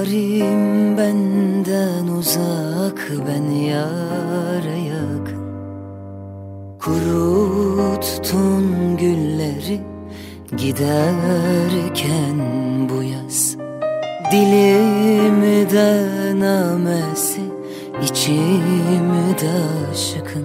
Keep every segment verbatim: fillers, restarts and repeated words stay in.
Yarim benden uzak, ben yâre yakın. Kuruttun gülleri giderken bu yaz. Dilimde namesi, içimde aşkın.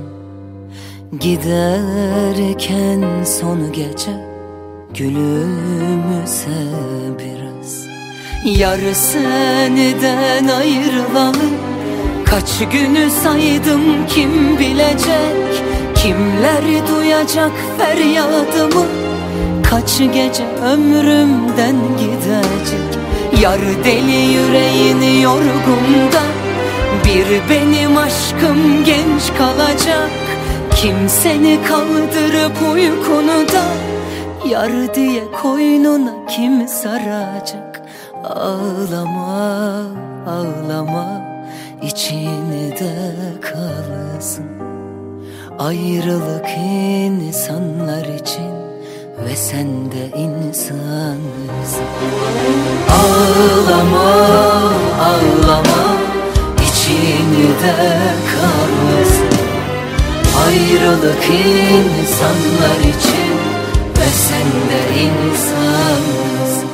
Giderken son gece gülümse biraz. Yar seniden ayrılalı kaç günü saydım, kim bilecek? Kimler duyacak feryadımı? Kaç gece ömrümden gidecek? Yar deli yüreğini yorgunda, bir benim aşkım genç kalacak. Kim seni kaldırıp uykunu da, yar diye koynuna kim saracak? Ağlama, ağlama, içinde kalsın. Ayrılık insanlar için ve sen de insansın. Ağlama, ağlama, içinde kalsın. Ayrılık insanlar için ve sen de insansın.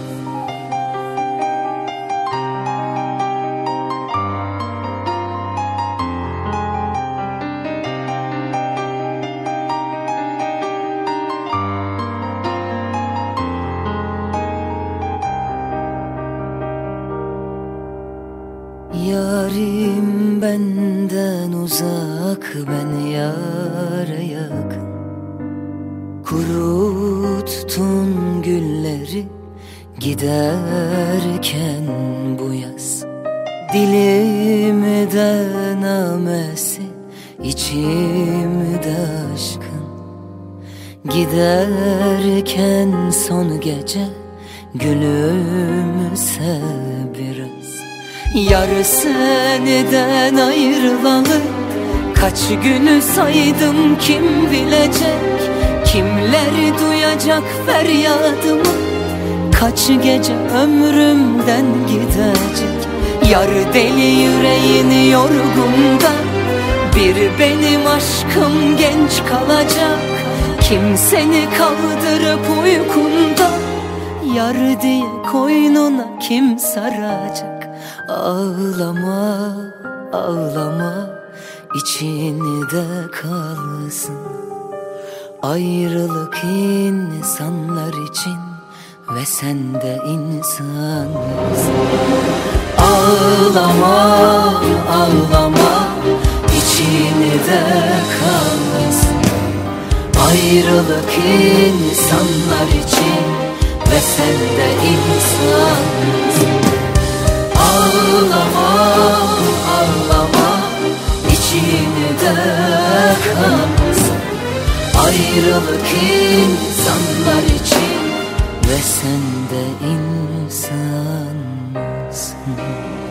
Yarim benden uzak, ben yâre yakın. Kuruttun gülleri giderken bu yaz. Dilimde namesi, içimde aşkın. Giderken son gece gülümse biraz. Yar seniden ayrılalı kaç günü saydım, kim bilecek? Kimler duyacak feryadımı? Kaç gece ömrümden gidecek? Yar deli yüreğini yorgunda, bir benim aşkım genç kalacak. Kim seni kaldırıp uykunda, yar diye koynuna kim saracak? Ağlama, ağlama, içinde kalsın. Ayrılık insanlar için ve sen de insansın. Ağlama, ağlama, içinde kalsın. Ayrılık insanlar için ve sen de insansın. Ağlama, ağlama, içinde kalsın. Ayrılık insanlar için ve sen de insansın.